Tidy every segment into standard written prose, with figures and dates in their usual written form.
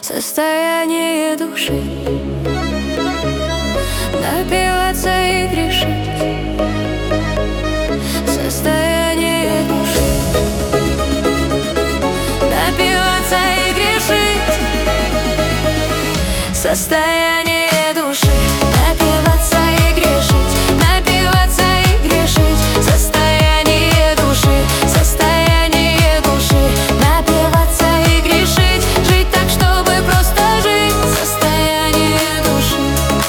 Состояние души. Напиваться и грешить. Состояние души. Напиваться и грешить. Состояние души. Напиваться и грешить. Напиваться и грешить. Состояние души. Состояние души. Напиваться и грешить. Жить так, чтобы просто жить. Состояние души.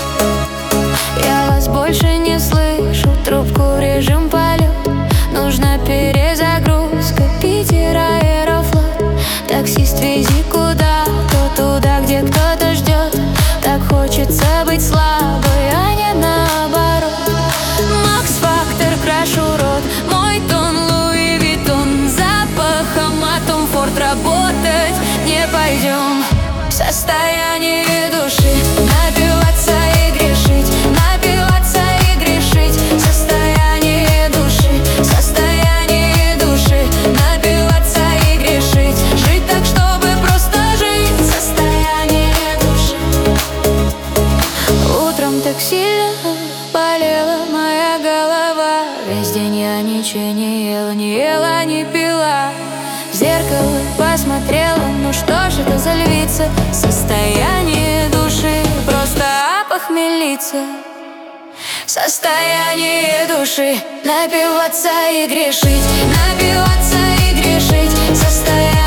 Я вас больше не слышу. Трубку в режим полет. Нужна перезагрузка. Питер, Аэрофлот. Таксист, вези куда-то, туда, где кто-то ждет. Так хочется быть слабой, а не наоборот. Макс Фактор, крашу рот. Мой тон, Луи Виттон. Запахом Том Форд. Работать не пойдем. Состояние души. Напиваться и грешить. Напиваться и грешить. Состояние души. Состояние души. Напиваться и грешить. Жить так, чтобы просто жить. Состояние души. Утром так сильно болела моя голова. Весь день я ничего не ела, не ела, не пила. В зеркало посмотрела, ну что ж это за львица? Состояние души, просто опохмелиться. Состояние души. Напиваться и грешить. Напиваться и грешить. Состояние